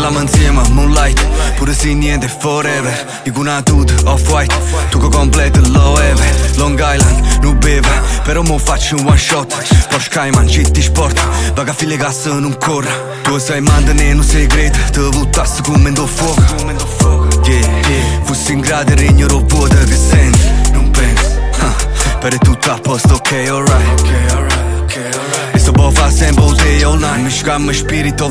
stiamo insieme, moonlight. Pure se niente è forever. Dico una tuta, off-white. Tu che completo lo eve. Long Island, non beve. Però mo faccio un one shot. Porsche Cayman, GT Sport. Vaga file gas non corra. Tu sai mantenere un segreto. Te buttassi come in do fuoco. Yeah. Fossi in grado di ignoro vuoto che senti. Non penso per tutto a posto, ok, alright. E sto po' fa sempre all day, all night. Mi scammo spirito